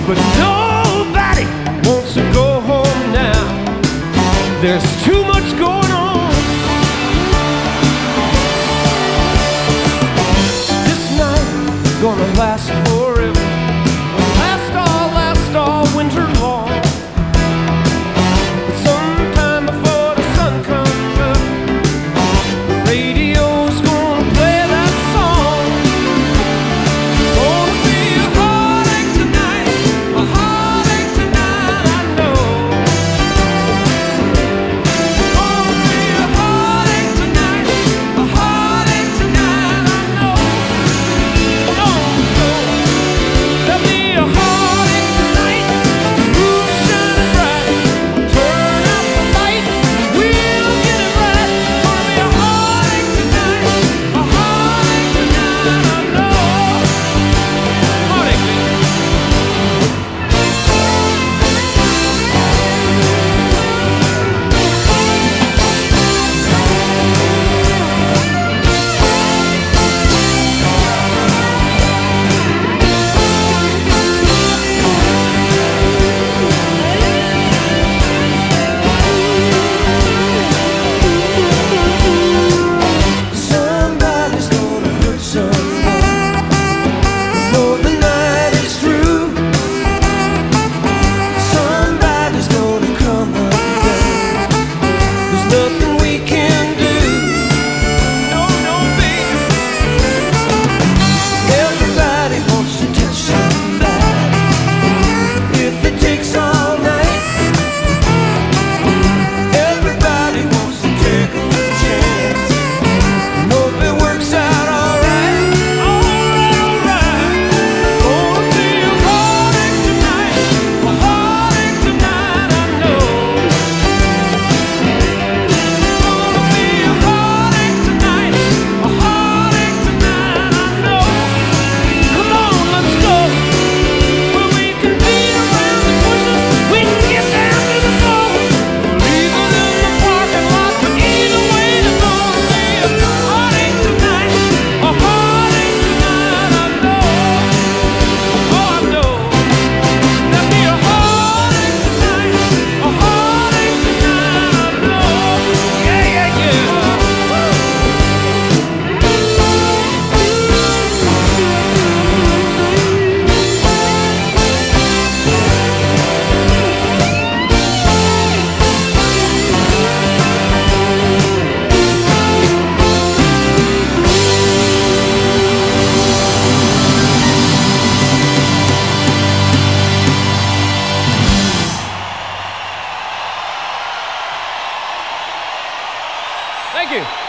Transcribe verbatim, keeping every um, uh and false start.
but nobody wants to go home now. There's too much going on. This night gonna last forever, last all, last all winter long. But sometime before the sun comes up, the radio's gonna play that song. Gonna be a heartache tonight, a heartache tonight, I know. Gonna be a heartache tonight, a heartache tonight, I know. Come on, let's go. There'll be a heartache tonight, the moon's shining bright. Turn out the light, we'll get it right. Gonna be a heartache tonight, a heartache tonight, I know. Heartache, baby. Somebody's gonna hurt someone before the night is through. Somebody's gonna come undone. There's nothing we can do. No, no, baby. Everybody wants to touch somebody. If it takes all night, everybody wants to take a chance. Hope it works out alright. Alright, alright. Gonna be a heartache tonight, a heartache tonight, I know. Gonna be a heartache tonight, a heartache tonight, I know. Come on, let's go. Where we can beat around the bushes, we can get down to the bone. Leave it in the parking lot, but either way there's gonna be a heartache tonight, a heartache tonight, I know. Oh, I know. There'll be a heartache tonight, a heartache tonight, I know. Yeah, yeah, yeah. Thank you.